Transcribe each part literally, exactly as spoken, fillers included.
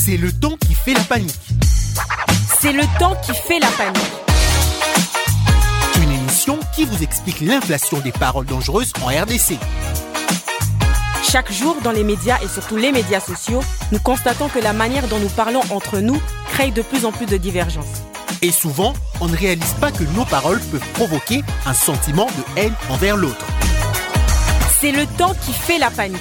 C'est le temps qui fait la panique. C'est le temps qui fait la panique. Une émission qui vous explique l'inflation des paroles dangereuses en R D C. Chaque jour, dans les médias et surtout les médias sociaux, nous constatons que la manière dont nous parlons entre nous crée de plus en plus de divergences. Et souvent, on ne réalise pas que nos paroles peuvent provoquer un sentiment de haine envers l'autre. C'est le temps qui fait la panique.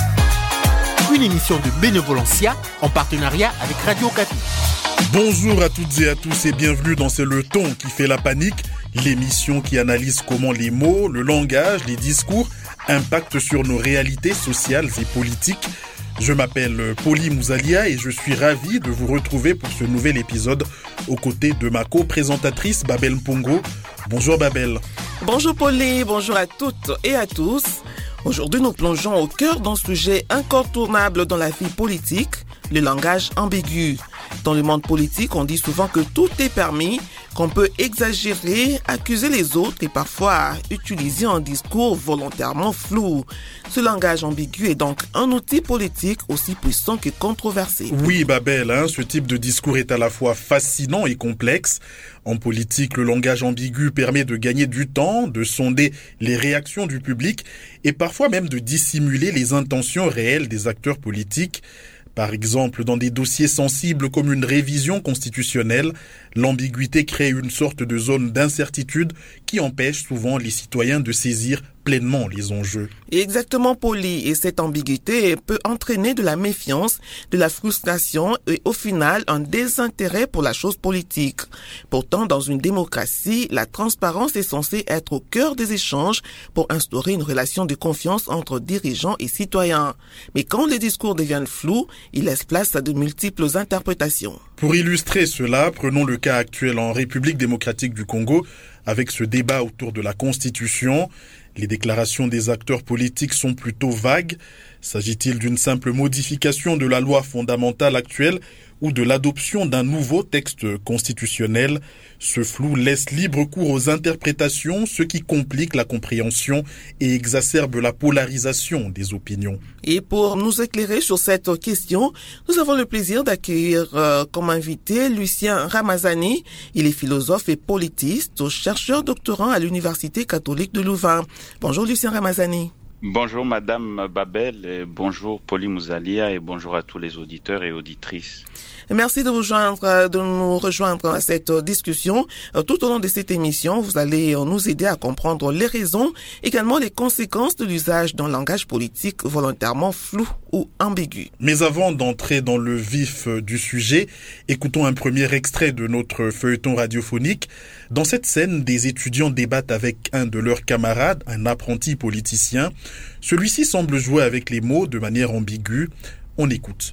Une émission de Bénévolencia en partenariat avec Radio Okapi. Bonjour à toutes et à tous et bienvenue dans C'est le ton qui fait la panique, l'émission qui analyse comment les mots, le langage, les discours impactent sur nos réalités sociales et politiques. Je m'appelle Poli Mouzalia et je suis ravi de vous retrouver pour ce nouvel épisode aux côtés de ma co-présentatrice Babel Mpongo. Bonjour Babel. Bonjour Poli, bonjour à toutes et à tous. Aujourd'hui, nous plongeons au cœur d'un sujet incontournable dans la vie politique, le langage ambigu. Dans le monde politique, on dit souvent que tout est permis, qu'on peut exagérer, accuser les autres et parfois utiliser un discours volontairement flou. Ce langage ambigu est donc un outil politique aussi puissant que controversé. Oui, Babel, hein, ce type de discours est à la fois fascinant et complexe. En politique, le langage ambigu permet de gagner du temps, de sonder les réactions du public et parfois même de dissimuler les intentions réelles des acteurs politiques. Par exemple, dans des dossiers sensibles comme une révision constitutionnelle, l'ambiguïté crée une sorte de zone d'incertitude qui empêche souvent les citoyens de saisir pleinement les enjeux. Exactement, Poli. Et cette ambiguïté peut entraîner de la méfiance, de la frustration et au final un désintérêt pour la chose politique. Pourtant, dans une démocratie, la transparence est censée être au cœur des échanges pour instaurer une relation de confiance entre dirigeants et citoyens. Mais quand les discours deviennent flous, ils laissent place à de multiples interprétations. Pour illustrer cela, prenons le cas actuel en République démocratique du Congo avec ce débat autour de la Constitution. Les déclarations des acteurs politiques sont plutôt vagues. S'agit-il d'une simple modification de la loi fondamentale actuelle ou de l'adoption d'un nouveau texte constitutionnel? Ce flou laisse libre cours aux interprétations, ce qui complique la compréhension et exacerbe la polarisation des opinions. Et pour nous éclairer sur cette question, nous avons le plaisir d'accueillir euh, comme invité Lucien Ramazani. Il est philosophe et politiste, chercheur doctorant à l'Université catholique de Louvain. Bonjour Lucien Ramazani. Bonjour Madame Babel, et bonjour Poli Mouzalia et bonjour à tous les auditeurs et auditrices. Merci de vous joindre, de nous rejoindre à cette discussion. Tout au long de cette émission, vous allez nous aider à comprendre les raisons, également les conséquences de l'usage d'un langage politique volontairement flou ou ambigu. Mais avant d'entrer dans le vif du sujet, écoutons un premier extrait de notre feuilleton radiophonique. Dans cette scène, des étudiants débattent avec un de leurs camarades, un apprenti politicien. Celui-ci semble jouer avec les mots de manière ambiguë. On écoute.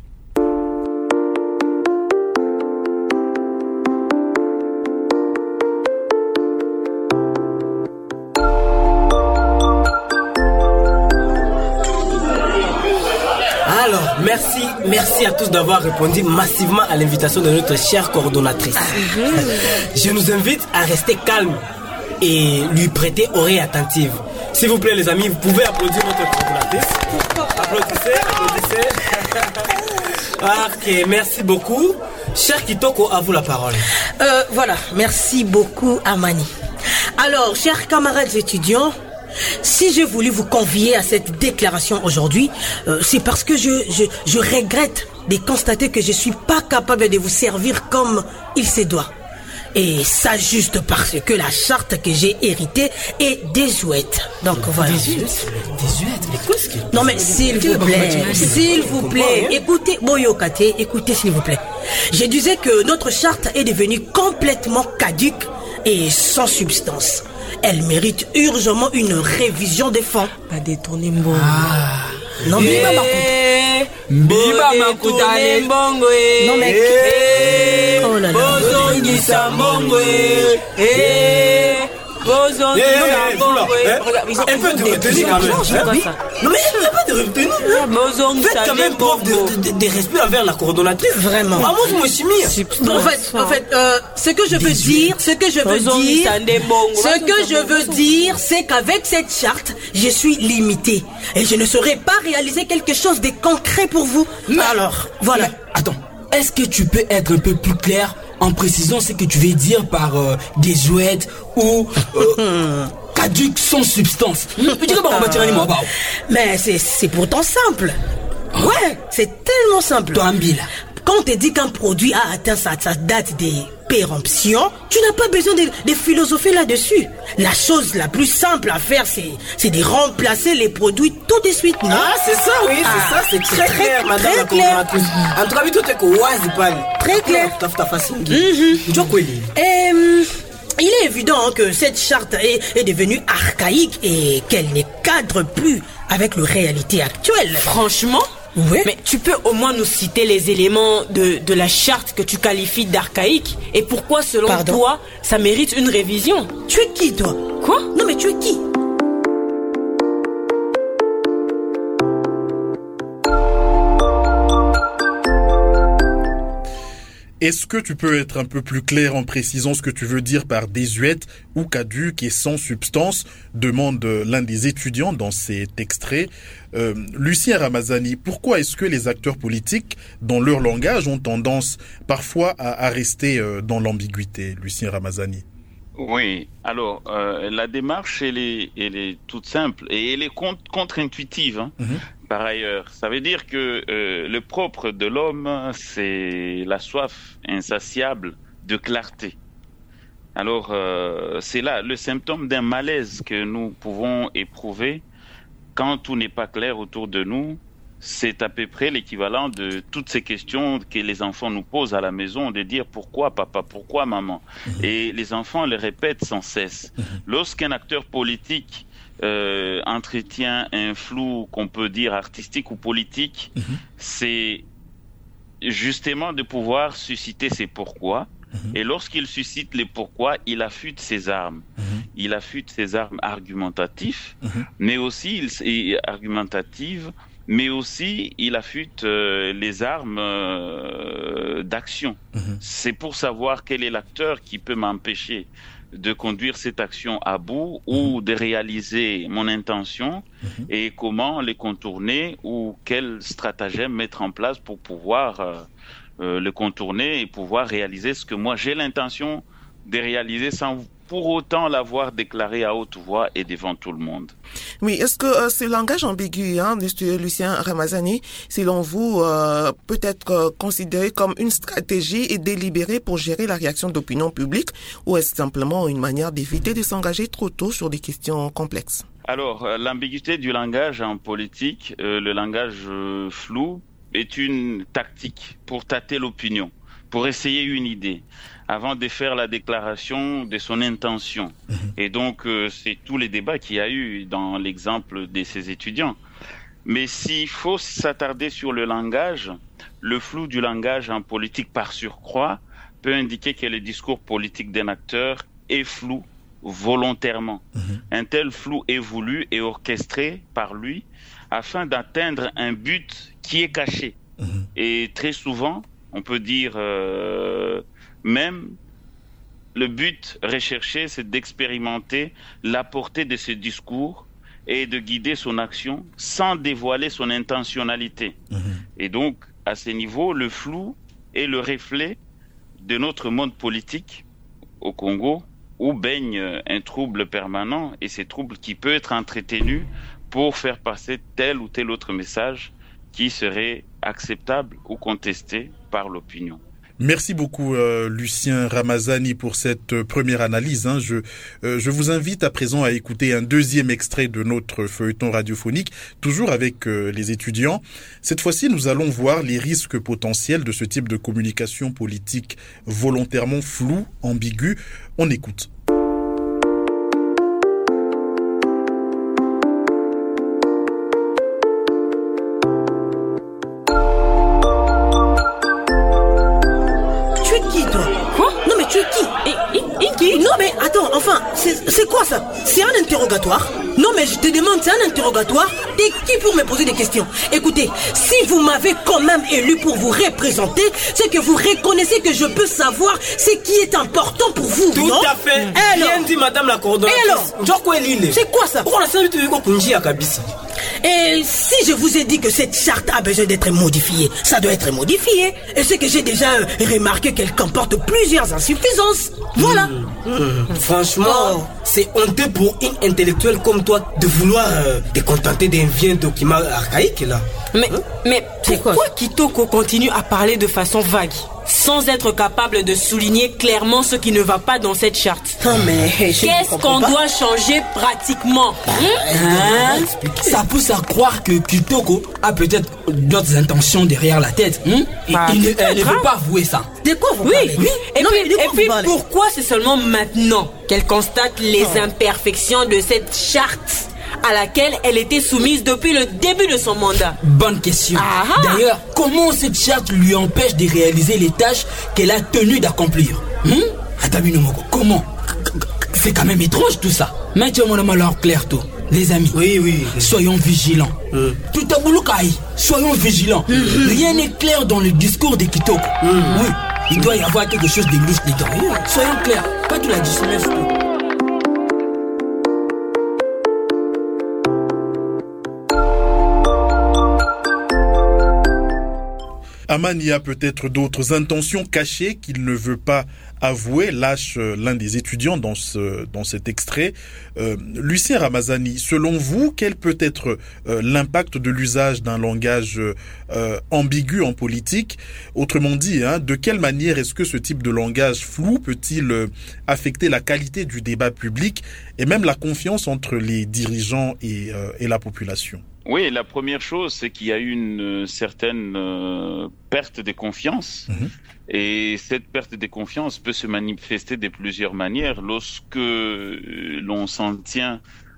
Alors, merci, merci à tous d'avoir répondu massivement à l'invitation de notre chère coordonnatrice. Je nous invite à rester calmes et lui prêter oreille attentive. S'il vous plaît les amis, vous pouvez applaudir notre coordonnatrice. Applaudissez, applaudissez. Ok, merci beaucoup. Cher Kitoko, à vous la parole. Euh, voilà, merci beaucoup Amani. Alors, chers camarades étudiants, si j'ai voulu vous convier à cette déclaration aujourd'hui, euh, c'est parce que je, je, je regrette de constater que je suis pas capable de vous servir comme il se doit. Et ça juste parce que la charte que j'ai héritée est désuète. Donc voilà. Désuète Désuète Mais qu'est-ce que... Non mais s'il vous plaît, s'il vous plaît, écoutez, Boyokate, écoutez s'il vous plaît. Je disais que notre charte est devenue complètement caduque et sans substance. Elle mérite urgemment une révision des fonds. Pas détourner mbongo. Ah. Non mais Eh, maman. Biba makutane mbongo. Non mais Eh, oh là là. bozongisa mbongo. Eh, bozongisa mbongo. Un peu de retenue quand même. Hein? Non mais il n'y a pas de retenue. Faites quand même preuve de, de, de respect envers la coordonnatrice. Vraiment. Ah, moi je me suis mis. En fait, en fait, euh, ce que je veux dire, ce que je veux dire, ce que je veux dire, c'est qu'avec cette charte, je suis limité et je ne saurais pas réaliser quelque chose de concret pour vous. Mais, alors, voilà. Mais, attends. est-ce que tu peux être un peu plus clair en précisant ce que tu veux dire par euh, désuète ou euh, caduc sans substance? Mais c'est, c'est pourtant simple. Ouais, c'est tellement simple. Toi, Ambi, là. Quand on te dit qu'un produit a atteint sa, sa date de péremption, tu n'as pas besoin de, de philosopher là-dessus. La chose la plus simple à faire, c'est, c'est de remplacer les produits tout de suite, non? Ah, c'est ça, oui, c'est ah, ça, c'est très, très clair, madame très la clair. En tout cas, tout est quoi, très clair. T'as facile. Euh, il est évident que cette charte est, est devenue archaïque et qu'elle ne cadre plus avec les réalités actuelles. Franchement? Oui. Mais tu peux au moins nous citer les éléments de, de la charte que tu qualifies d'archaïque et pourquoi selon Pardon? toi ça mérite une révision? Tu es qui toi? Quoi? Non mais tu es qui? Est-ce que tu peux être un peu plus clair en précisant ce que tu veux dire par désuète ou caduc et sans substance, demande l'un des étudiants dans cet extrait. Euh, Lucien Ramazani, pourquoi est-ce que les acteurs politiques, dans leur langage, ont tendance parfois à, à rester euh, dans l'ambiguïté, Lucien Ramazani? Oui, alors euh, la démarche elle est, elle est toute simple et elle est contre, contre-intuitive. Hein. Mm-hmm. Par ailleurs, ça veut dire que euh, le propre de l'homme, c'est la soif insatiable de clarté. Alors euh, c'est là le symptôme d'un malaise que nous pouvons éprouver quand tout n'est pas clair autour de nous. C'est à peu près l'équivalent de toutes ces questions que les enfants nous posent à la maison, de dire pourquoi papa, pourquoi maman. Mmh. Et les enfants le répètent sans cesse. Mmh. Lorsqu'un acteur politique euh, entretient un flou qu'on peut dire artistique ou politique, mmh. c'est justement de pouvoir susciter ses pourquoi. Mmh. Et lorsqu'il suscite les pourquoi, il affûte ses armes. Mmh. Il affûte ses armes argumentatives, mmh. mais aussi il, argumentatives, mais aussi il affûte euh, les armes euh, d'action. Mmh. C'est pour savoir quel est l'acteur qui peut m'empêcher de conduire cette action à bout mmh. ou de réaliser mon intention mmh. et comment les contourner ou quel stratagème mettre en place pour pouvoir euh, euh, le contourner et pouvoir réaliser ce que moi j'ai l'intention de réaliser sans pour autant l'avoir déclaré à haute voix et devant tout le monde. Oui, est-ce que euh, ce langage ambigu, hein, monsieur Lucien Ramazani, selon vous, euh, peut être euh, considéré comme une stratégie et délibérée pour gérer la réaction d'opinion publique, ou est-ce simplement une manière d'éviter de s'engager trop tôt sur des questions complexes? Alors, euh, l'ambiguïté du langage en politique, euh, le langage euh, flou, est une tactique pour tâter l'opinion, pour essayer une idée, avant de faire la déclaration de son intention. Mmh. Et donc, euh, c'est tous les débats qu'il y a eu dans l'exemple de ces étudiants. Mais s'il faut s'attarder sur le langage, le flou du langage en politique par surcroît peut indiquer que le discours politique d'un acteur est flou volontairement. Mmh. Un tel flou est voulu et orchestré par lui afin d'atteindre un but qui est caché. Mmh. Et très souvent, on peut dire... Euh, Même le but recherché, c'est d'expérimenter la portée de ce discours et de guider son action sans dévoiler son intentionnalité. Mmh. Et donc, à ce niveau, le flou est le reflet de notre monde politique au Congo, où baigne un trouble permanent, et ce trouble qui peut être entretenu pour faire passer tel ou tel autre message qui serait acceptable ou contesté par l'opinion. Merci beaucoup euh, Lucien Ramazani pour cette euh, première analyse. Hein. Je, euh, je vous invite à présent à écouter un deuxième extrait de notre feuilleton radiophonique, toujours avec euh, les étudiants. Cette fois-ci, nous allons voir les risques potentiels de ce type de communication politique volontairement floue, ambiguë. On écoute. Non mais attends, enfin, c'est, c'est quoi ça? C'est un interrogatoire? Non mais je te demande, c'est un interrogatoire? T'es qui pour me poser des questions? Écoutez, si vous m'avez quand même élu pour vous représenter, c'est que vous reconnaissez que je peux savoir ce qui est important pour vous, tout non? Tout à fait. Alors, bien dit madame la coordonnatrice. Et alors? C'est quoi ça? Et si je vous ai dit que cette charte a besoin d'être modifiée, ça doit être modifié. Et c'est que j'ai déjà remarqué qu'elle comporte plusieurs insuffisances. Voilà. Mmh. Mmh. Franchement, oh. c'est honteux pour une intellectuelle comme toi de vouloir euh, te contenter d'un vieux document archaïque là. Mais, hein? mais pourquoi Kitoko continue à parler de façon vague, sans être capable de souligner clairement ce qui ne va pas dans cette charte? Non mais qu'est-ce qu'on pas. doit changer pratiquement? hein? Ça pousse à croire que Kitoko a peut-être d'autres intentions derrière la tête. Hein? Bah, il, il, elle ne veut pas avouer ça. De quoi vous oui, parlez? Oui, et non, puis, et puis parlez? pourquoi c'est seulement maintenant qu'elle constate les oh. imperfections de cette charte à laquelle elle était soumise depuis le début de son mandat? Bonne question. Ah-ha. D'ailleurs, comment cette charte lui empêche de réaliser les tâches qu'elle a tenu d'accomplir? Hum? Atabinomoko, comment? C'est quand même étrange tout ça. Mettez-moi le malheur clair tout. Les amis, oui, oui, oui. soyons vigilants. Mm. Tout à Bouloukaï, soyons vigilants. Mm-hmm. Rien n'est clair dans le discours de Kitoko. Mm. Oui, il doit y avoir quelque chose de louche dedans. Soyons clairs, pas tout la dissimule. Amani a peut-être d'autres intentions cachées qu'il ne veut pas avouer, lâche l'un des étudiants dans ce dans cet extrait. Euh, Lucien Ramazani, selon vous, quel peut être euh, l'impact de l'usage d'un langage euh, ambigu en politique? Autrement dit, hein, de quelle manière est-ce que ce type de langage flou peut-il euh, affecter la qualité du débat public et même la confiance entre les dirigeants et, euh, et la population? Oui, la première chose, c'est qu'il y a eu une certaine euh, perte de confiance. Mmh. Et cette perte de confiance peut se manifester de plusieurs manières. Lorsque euh, l'on s'en tient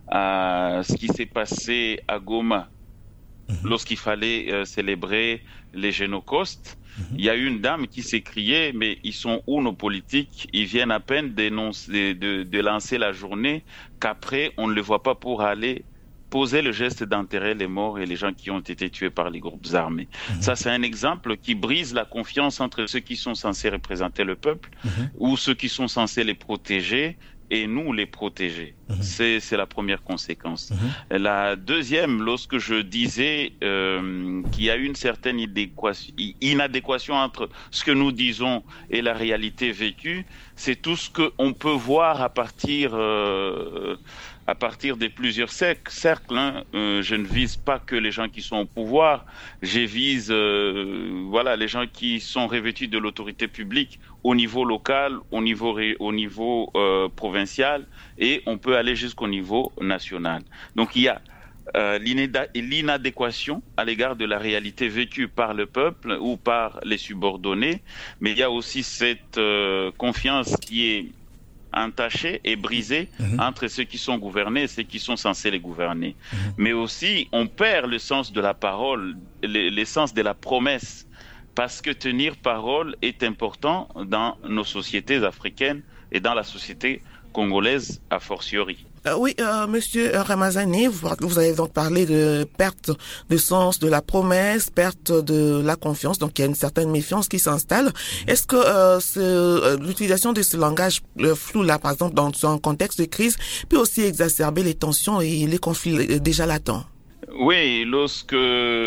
à ce qui s'est passé à Goma, mmh. lorsqu'il fallait euh, célébrer les Génocaustes, mmh. il y a eu une dame qui s'est criée, mais ils sont où nos politiques? Ils viennent à peine d'énoncer, de, de lancer la journée, qu'après on ne les voit pas pour aller poser le geste d'enterrer les morts et les gens qui ont été tués par les groupes armés. Mmh. Ça, c'est un exemple qui brise la confiance entre ceux qui sont censés représenter le peuple mmh. ou ceux qui sont censés les protéger et nous les protéger. Mmh. C'est, c'est la première conséquence. Mmh. La deuxième, lorsque je disais euh, qu'il y a une certaine inadéquation entre ce que nous disons et la réalité vécue, c'est tout ce qu'on peut voir à partir... Euh, à partir de plusieurs cercles. Hein. Euh, je ne vise pas que les gens qui sont au pouvoir, je vise euh, voilà, les gens qui sont revêtus de l'autorité publique au niveau local, au niveau, au niveau euh, provincial, et on peut aller jusqu'au niveau national. Donc il y a euh, l'inadéquation à l'égard de la réalité vécue par le peuple ou par les subordonnés, mais il y a aussi cette euh, confiance qui est entachés et brisés mmh. entre ceux qui sont gouvernés et ceux qui sont censés les gouverner. Mmh. Mais aussi, on perd le sens de la parole, le, le sens de la promesse, parce que tenir parole est important dans nos sociétés africaines et dans la société congolaise a fortiori. Euh, oui, euh, Monsieur Ramazani, vous, vous avez donc parlé de perte de sens de la promesse, perte de la confiance, donc il y a une certaine méfiance qui s'installe. Est-ce que euh, ce, euh, l'utilisation de ce langage euh, flou là, par exemple, dans un contexte de crise, peut aussi exacerber les tensions et les conflits déjà latents? Oui, lorsque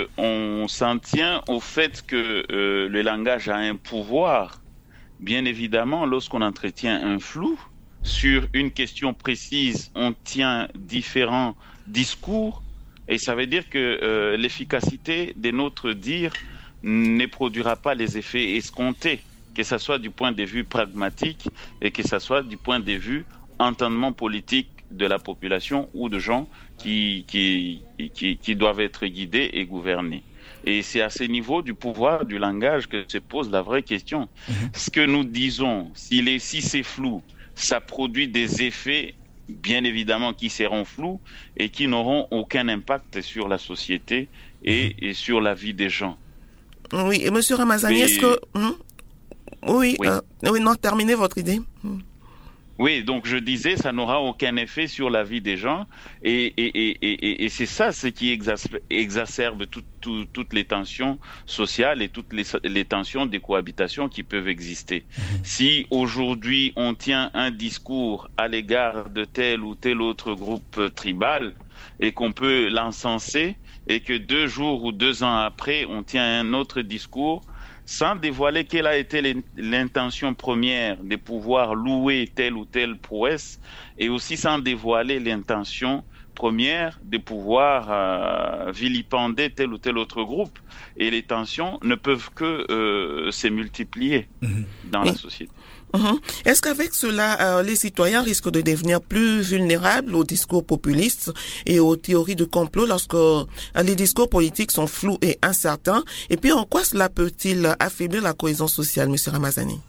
on s'en tient au fait que euh, le langage a un pouvoir, bien évidemment, lorsqu'on entretient un flou, sur une question précise, on tient différents discours et ça veut dire que euh, l'efficacité de notre dire ne produira pas les effets escomptés, que ce soit du point de vue pragmatique et que ce soit du point de vue entendement politique de la population ou de gens qui, qui, qui, qui doivent être guidés et gouvernés. Et c'est à ce niveau du pouvoir du langage que se pose la vraie question. Mmh. Ce que nous disons, s'il est, si c'est flou, ça produit des effets, bien évidemment, qui seront flous et qui n'auront aucun impact sur la société et, et sur la vie des gens. Oui, et Monsieur Ramazani, est-ce que... Hum? Oui, oui. Euh, oui, non, terminez votre idée. Hum. Oui, donc je disais, ça n'aura aucun effet sur la vie des gens et, et, et, et, et c'est ça ce qui exacerbe, exacerbe tout, tout, toutes les tensions sociales et toutes les, les tensions de cohabitation qui peuvent exister. Mmh. Si aujourd'hui on tient un discours à l'égard de tel ou tel autre groupe tribal et qu'on peut l'encenser, et que deux jours ou deux ans après, on tient un autre discours sans dévoiler quelle a été l'intention première de pouvoir louer telle ou telle prouesse, et aussi sans dévoiler l'intention première de pouvoir euh, vilipender tel ou tel autre groupe. Et les tensions ne peuvent que euh, se multiplier mmh. dans oui. la société. Mmh. Est-ce qu'avec cela, euh, les citoyens risquent de devenir plus vulnérables aux discours populistes et aux théories de complot lorsque euh, les discours politiques sont flous et incertains? Et puis, en quoi cela peut-il affaiblir la cohésion sociale, M. Ramazani?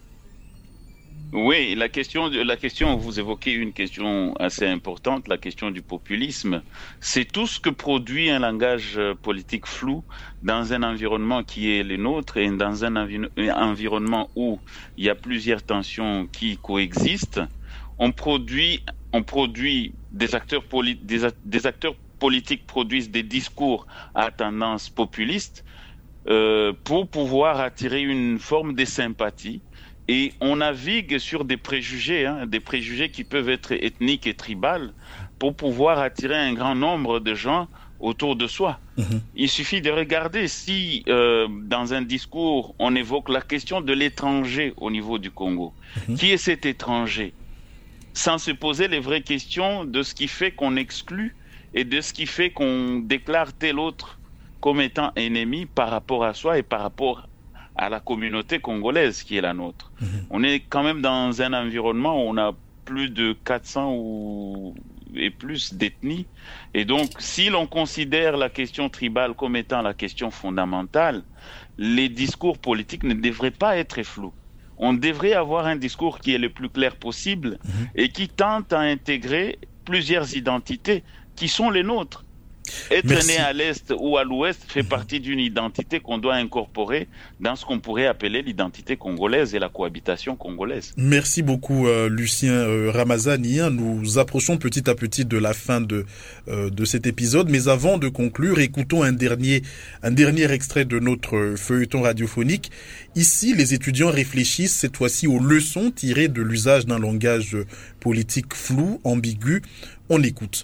Oui, la question, la question, vous évoquez une question assez importante, la question du populisme. C'est tout ce que produit un langage politique flou dans un environnement qui est le nôtre et dans un envi- environnement où il y a plusieurs tensions qui coexistent. On produit, on produit des acteurs, poli- des, a- des acteurs politiques produisent des discours à tendance populiste euh, pour pouvoir attirer une forme de sympathie. Et on navigue sur des préjugés, hein, des préjugés qui peuvent être ethniques et tribales, pour pouvoir attirer un grand nombre de gens autour de soi. Mmh. Il suffit de regarder si, euh, dans un discours, on évoque la question de l'étranger au niveau du Congo. Mmh. Qui est cet étranger? Sans se poser les vraies questions de ce qui fait qu'on exclut et de ce qui fait qu'on déclare tel autre comme étant ennemi par rapport à soi et par rapport à la communauté congolaise qui est la nôtre. Mmh. On est quand même dans un environnement où on a plus de quatre cents ou et plus d'ethnies. Et donc, si l'on considère la question tribale comme étant la question fondamentale, les discours politiques ne devraient pas être flous. On devrait avoir un discours qui est le plus clair possible mmh. et qui tente à intégrer plusieurs identités qui sont les nôtres. Être Merci. né à l'Est ou à l'Ouest fait mmh. partie d'une identité qu'on doit incorporer dans ce qu'on pourrait appeler l'identité congolaise et la cohabitation congolaise. Merci beaucoup euh, Lucien euh, Ramazani. Nous approchons petit à petit de la fin de, euh, de cet épisode, mais avant de conclure, écoutons un dernier, un dernier extrait de notre feuilleton radiophonique. Ici, les étudiants réfléchissent cette fois-ci aux leçons tirées de l'usage d'un langage politique flou, ambigu. On écoute.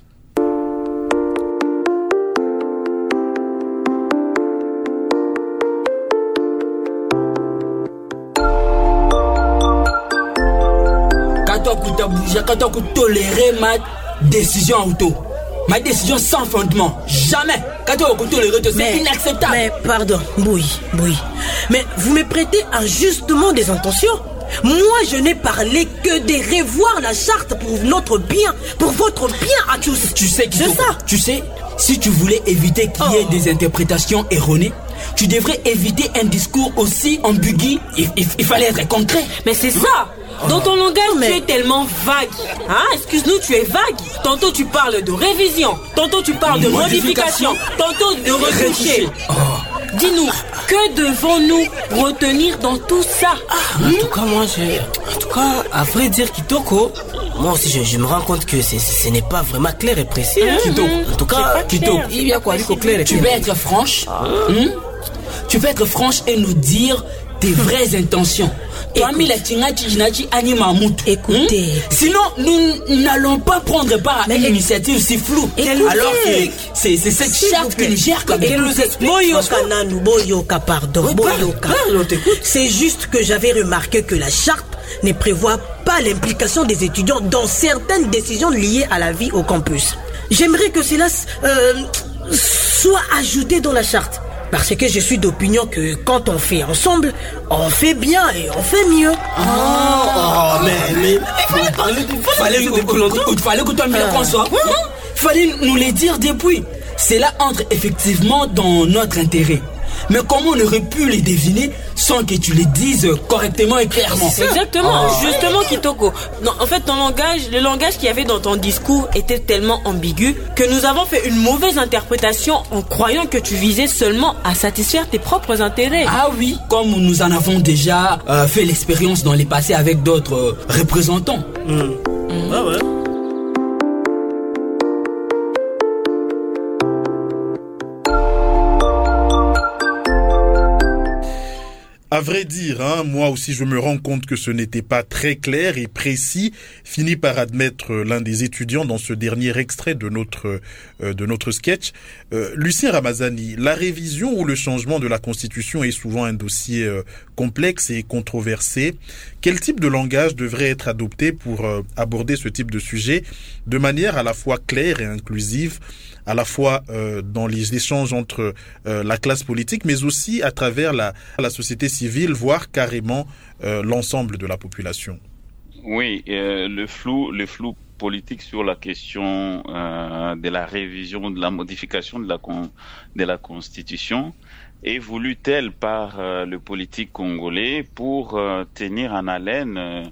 Quand on tolérer ma décision auto, ma décision sans fondement, jamais. Quand on tolérer, c'est inacceptable. Mais pardon, oui, oui. Mais vous me prêtez injustement des intentions. Moi, je n'ai parlé que de revoir la charte pour notre bien, pour votre bien à tous. Tu sais, c'est ça. Tu sais, si tu voulais éviter qu'il y ait oh. des interprétations erronées, tu devrais éviter un discours aussi ambigu. Il, il, il fallait être concret. Mais c'est ça. Dans ton langage, mais... tu es tellement vague. Hein? Excuse-nous, tu es vague. Tantôt tu parles de révision, tantôt tu parles de modification, modification tantôt de retoucher. Oh. Dis-nous, que devons-nous retenir dans tout ça? Ah, en tout cas, moi, je... En tout cas, à vrai dire, Kitoko, moi aussi, je, je me rends compte que c'est, ce n'est pas vraiment clair et précis. Hein, mm-hmm. Kitoko. En tout cas, Kitoko, il y a quoi, Kitoko, clair et précis. Tu peux être franche. Ah. Hum? Tu peux être franche et nous dire tes vraies intentions. Écoutez, hmm? Sinon nous n'allons pas prendre part à une initiative si floue. Alors que c'est, c'est cette S'il charte que nous gère comme elle nous explique. Boyoka Nanou, Boyoka, pardon, oui, Boyoka. C'est juste que j'avais remarqué que la charte ne prévoit pas l'implication des étudiants dans certaines décisions liées à la vie au campus. J'aimerais que cela euh, soit ajouté dans la charte. Parce que je suis d'opinion que quand on fait ensemble, on fait bien et on fait mieux. Oh, oh mais, mais, il fallait, fallait, fallait que toi, bien qu'on soit. Fallait nous les dire depuis. Cela entre effectivement dans notre intérêt. Mais comment on aurait pu les deviner sans que tu les dises correctement et clairement? Exactement, oh. Justement Kitoko. Non, en fait, ton langage, le langage qu'il y avait dans ton discours était tellement ambigu que nous avons fait une mauvaise interprétation en croyant que tu visais seulement à satisfaire tes propres intérêts. Ah oui, comme nous en avons déjà euh, fait l'expérience dans les passés avec d'autres euh, représentants. Mmh. Mmh. Ah ouais. Avec vrai dire, hein, moi aussi je me rends compte que ce n'était pas très clair et précis, finit par admettre l'un des étudiants dans ce dernier extrait de notre euh, de notre sketch. Euh, Lucien Ramazani, la révision ou le changement de la Constitution est souvent un dossier euh, complexe et controversé. Quel type de langage devrait être adopté pour euh, aborder ce type de sujet de manière à la fois claire et inclusive, à la fois euh, dans les échanges entre euh, la classe politique, mais aussi à travers la, la société civile, voire carrément euh, l'ensemble de la population? Oui, euh, le flou, le flou politique sur la question euh, de la révision, de la modification de la, con, de la Constitution est voulu tel par euh, le politique congolais pour euh, tenir en haleine euh,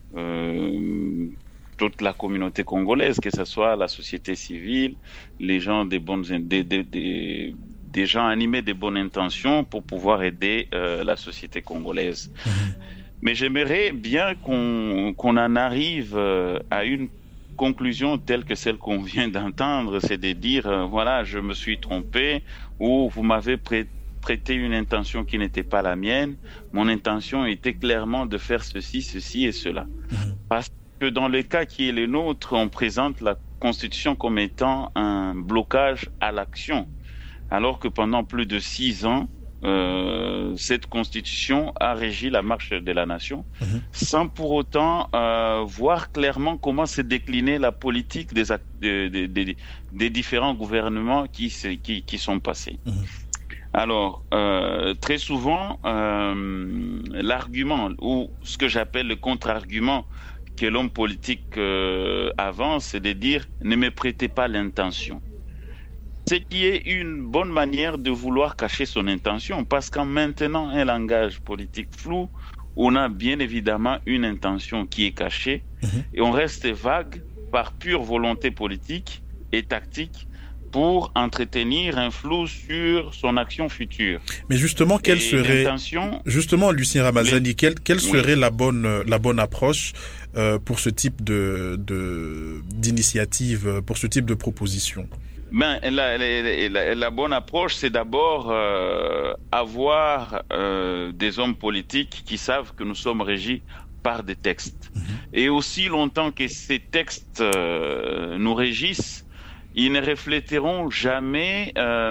euh, toute la communauté congolaise, que ce soit la société civile, les gens des bonnes, des, des, des, des gens animés de bonnes intentions pour pouvoir aider euh, la société congolaise. Mmh. Mais j'aimerais bien qu'on qu'on en arrive euh, à une conclusion telle que celle qu'on vient d'entendre, c'est de dire euh, voilà, je me suis trompé, ou vous m'avez prêté prêter une intention qui n'était pas la mienne. Mon intention était clairement de faire ceci, ceci et cela. Mmh. Parce que dans le cas qui est le nôtre, on présente la Constitution comme étant un blocage à l'action, alors que pendant plus de six ans, euh, cette Constitution a régi la marche de la nation, mmh. sans pour autant euh, voir clairement comment s'est déclinée la politique des, des, des, des, des différents gouvernements qui, qui, qui sont passés. Mmh. Alors, euh, très souvent, euh, l'argument ou ce que j'appelle le contre-argument que l'homme politique euh, avance, c'est de dire « ne me prêtez pas l'intention ». Ce qui est une bonne manière de vouloir cacher son intention, parce qu'en maintenant un langage politique flou, on a bien évidemment une intention qui est cachée, mmh. et on reste vague par pure volonté politique et tactique, pour entretenir un flou sur son action future. Mais justement, quelle Et serait, justement, Lucien Ramazani, les... quelle, quelle serait oui. la bonne, la bonne approche euh, pour ce type de, de, d'initiative, pour ce type de proposition? Ben, la, la, la, la bonne approche, c'est d'abord euh, avoir euh, des hommes politiques qui savent que nous sommes régis par des textes. Mmh. Et aussi longtemps que ces textes euh, nous régissent, ils ne refléteront jamais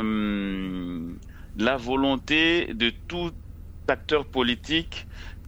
euh, la volonté de tout acteur politique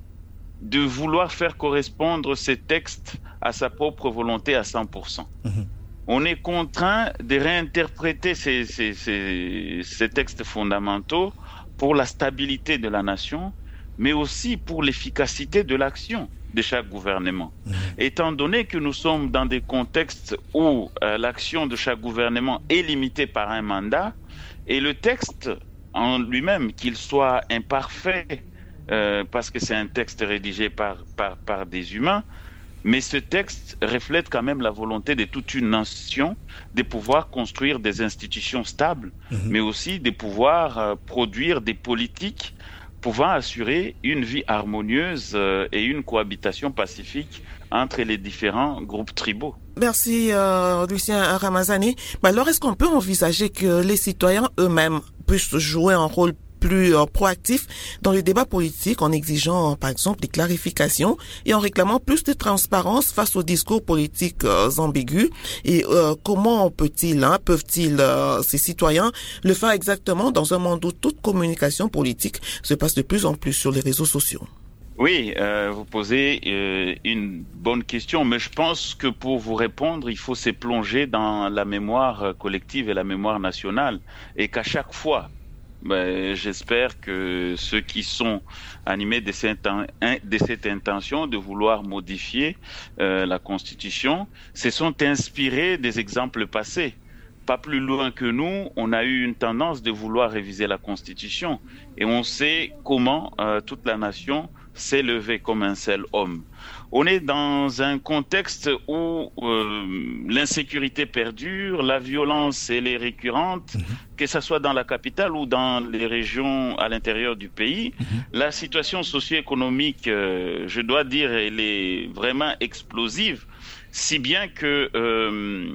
de vouloir faire correspondre ces textes à sa propre volonté à cent pour cent. Mmh. On est contraint de réinterpréter ces, ces, ces, ces textes fondamentaux pour la stabilité de la nation, mais aussi pour l'efficacité de l'action de chaque gouvernement. Mmh. Étant donné que nous sommes dans des contextes où euh, l'action de chaque gouvernement est limitée par un mandat, et le texte en lui-même, qu'il soit imparfait, euh, parce que c'est un texte rédigé par, par, par des humains, mais ce texte reflète quand même la volonté de toute une nation de pouvoir construire des institutions stables, mmh. mais aussi de pouvoir euh, produire des politiques pouvant assurer une vie harmonieuse euh, et une cohabitation pacifique entre les différents groupes tribaux. Merci euh, Lucien Ramazani. Mais alors, est-ce qu'on peut envisager que les citoyens eux-mêmes puissent jouer un rôle plus euh, proactif dans le débat politique en exigeant, par exemple, des clarifications et en réclamant plus de transparence face aux discours politiques euh, ambigus? Et euh, comment peut-il, hein, peuvent-ils, euh, ces citoyens, le faire exactement dans un monde où toute communication politique se passe de plus en plus sur les réseaux sociaux? Oui, euh, vous posez euh, une bonne question, mais je pense que pour vous répondre, il faut se plonger dans la mémoire collective et la mémoire nationale, et qu'à chaque fois, ben, j'espère que ceux qui sont animés de cette, de cette intention de vouloir modifier euh, la Constitution se sont inspirés des exemples passés. Pas plus loin que nous, on a eu une tendance de vouloir réviser la Constitution, et on sait comment euh, toute la nation s'est levée comme un seul homme. On est dans un contexte où euh, l'insécurité perdure, la violence elle est récurrente, mmh. que ce soit dans la capitale ou dans les régions à l'intérieur du pays. Mmh. La situation socio-économique, euh, je dois dire, elle est vraiment explosive, si bien que euh,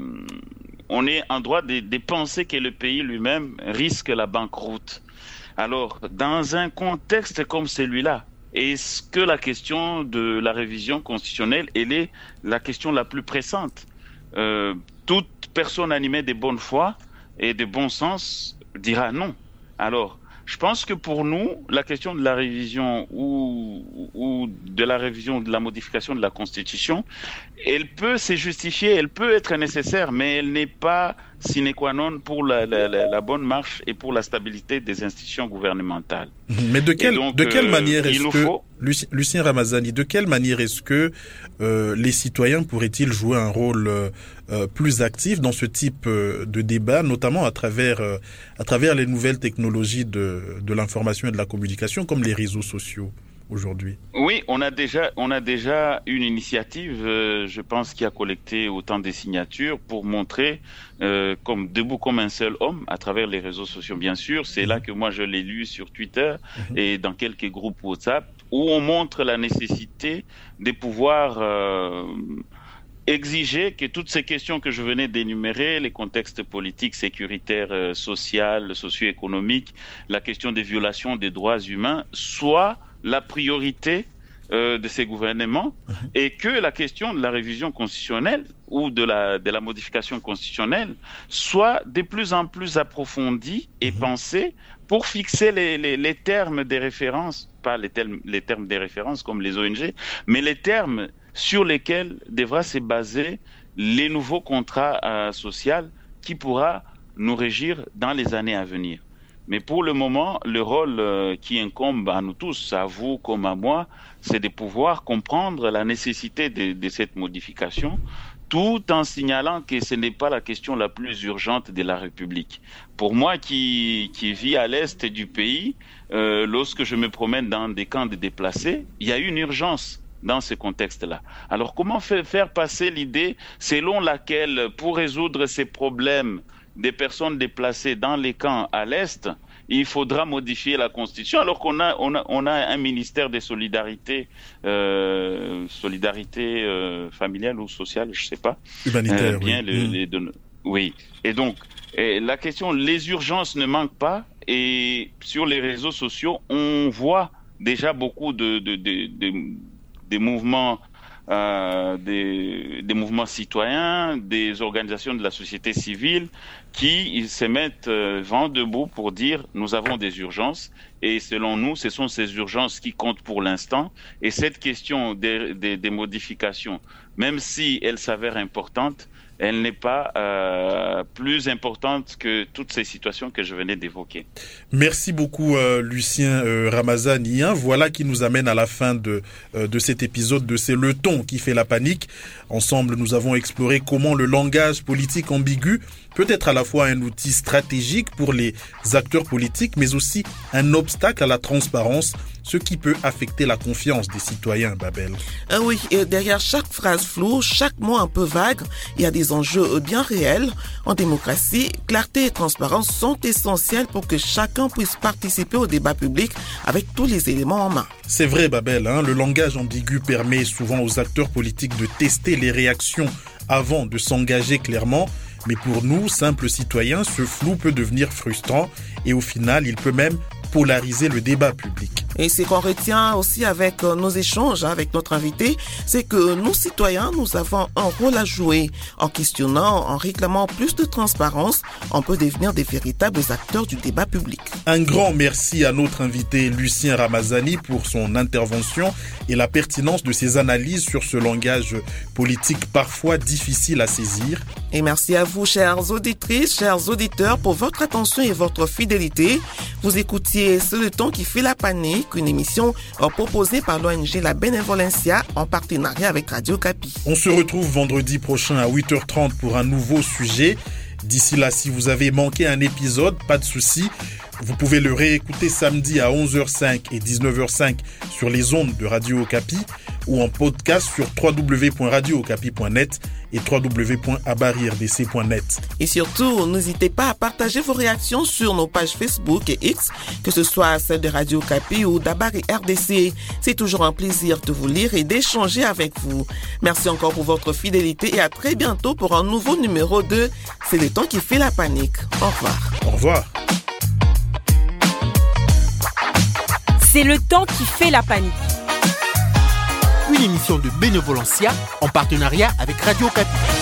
on est en droit de, de penser que le pays lui-même risque la banqueroute. Alors, dans un contexte comme celui-là, est-ce que la question de la révision constitutionnelle, elle est la question la plus pressante? euh, Toute personne animée de bonne foi et de bon sens dira non. Alors, je pense que pour nous, la question de la révision ou, ou de la révision, de la modification de la Constitution, elle peut se justifier, elle peut être nécessaire, mais elle n'est pas sine qua non pour la, la, la, la bonne marche et pour la stabilité des institutions gouvernementales. Mais de quelle, donc, de quelle euh, manière est-ce que, faut... Lucien Ramazani, de quelle manière est-ce que euh, les citoyens pourraient-ils jouer un rôle euh, plus actif dans ce type euh, de débat, notamment à travers, euh, à travers les nouvelles technologies de, de l'information et de la communication, comme les réseaux sociaux aujourd'hui? Oui, on a déjà, on a déjà une initiative, euh, je pense, qui a collecté autant de signatures pour montrer, euh, comme debout comme un seul homme, à travers les réseaux sociaux, bien sûr. C'est mmh. là que moi je l'ai lu sur Twitter mmh. et dans quelques groupes WhatsApp, où on montre la nécessité de pouvoir euh, exiger que toutes ces questions que je venais d'énumérer, les contextes politiques, sécuritaires, euh, sociaux, socio-économiques, la question des violations des droits humains, soient la priorité euh, de ces gouvernements mmh. et que la question de la révision constitutionnelle ou de la, de la modification constitutionnelle soit de plus en plus approfondie et mmh. pensée pour fixer les, les, les termes des références, pas les termes, les termes des références comme les O N G, mais les termes sur lesquels devra se baser les nouveaux contrats euh, sociaux qui pourra nous régir dans les années à venir. Mais pour le moment, le rôle euh, qui incombe à nous tous, à vous comme à moi, c'est de pouvoir comprendre la nécessité de, de cette modification, tout en signalant que ce n'est pas la question la plus urgente de la République. Pour moi qui, qui vis à l'est du pays, euh, lorsque je me promène dans des camps de déplacés, il y a une urgence dans ce contexte-là. Alors comment faire passer l'idée selon laquelle, pour résoudre ces problèmes des personnes déplacées dans les camps à l'Est, il faudra modifier la Constitution, alors qu'on a, on a, on a un ministère de solidarité, euh, solidarité euh, familiale ou sociale, je sais pas. Humanitaire, euh, bien oui. Le, mmh. les don- oui. Et donc, et la question, les urgences ne manquent pas, et sur les réseaux sociaux, on voit déjà beaucoup de, de, de, de, de mouvements Euh, des, des mouvements citoyens, des organisations de la société civile qui se mettent euh, vent debout pour dire nous avons des urgences et selon nous ce sont ces urgences qui comptent pour l'instant et cette question des, des, des modifications, même si elle s'avère importante, elle n'est pas euh, plus importante que toutes ces situations que je venais d'évoquer. Merci beaucoup euh, Lucien euh, Ramazani. Voilà qui nous amène à la fin de, euh, de cet épisode de C'est le ton qui fait la panique. Ensemble, nous avons exploré comment le langage politique ambigu peut être à la fois un outil stratégique pour les acteurs politiques, mais aussi un obstacle à la transparence, ce qui peut affecter la confiance des citoyens, Babel. Ah oui, et derrière chaque phrase floue, chaque mot un peu vague, il y a des enjeux bien réels. En démocratie, clarté et transparence sont essentiels pour que chacun puisse participer au débat public avec tous les éléments en main. C'est vrai, Babel, hein, le langage ambigu permet souvent aux acteurs politiques de tester les réactions avant de s'engager clairement. Mais pour nous, simples citoyens, ce flou peut devenir frustrant et au final, il peut même polariser le débat public. Et ce qu'on retient aussi avec nos échanges avec notre invité, c'est que nous, citoyens, nous avons un rôle à jouer. En questionnant, en réclamant plus de transparence, on peut devenir des véritables acteurs du débat public. Un grand merci à notre invité Lucien Ramazani pour son intervention et la pertinence de ses analyses sur ce langage politique parfois difficile à saisir. Et merci à vous, chères auditrices, chers auditeurs, pour votre attention et votre fidélité. Vous écoutiez C'est le ton qui fait la panique, une émission proposée par l'O N G La Benevolencia en partenariat avec Radio Kapi. On se retrouve vendredi prochain à huit heures trente pour un nouveau sujet. D'ici là, si vous avez manqué un épisode, pas de souci. Vous pouvez le réécouter samedi à onze heures cinq et dix-neuf heures cinq sur les ondes de Radio Okapi ou en podcast sur w w w point radio okapi point net et w w w point abari r d c point net. Et surtout, n'hésitez pas à partager vos réactions sur nos pages Facebook et X, que ce soit celle de Radio Okapi ou d'Abari R D C. C'est toujours un plaisir de vous lire et d'échanger avec vous. Merci encore pour votre fidélité et à très bientôt pour un nouveau numéro de C'est le temps qui fait la panique. Au revoir. Au revoir. C'est le temps qui fait la panique. Une émission de Bénévolencia en partenariat avec Radio Okapi.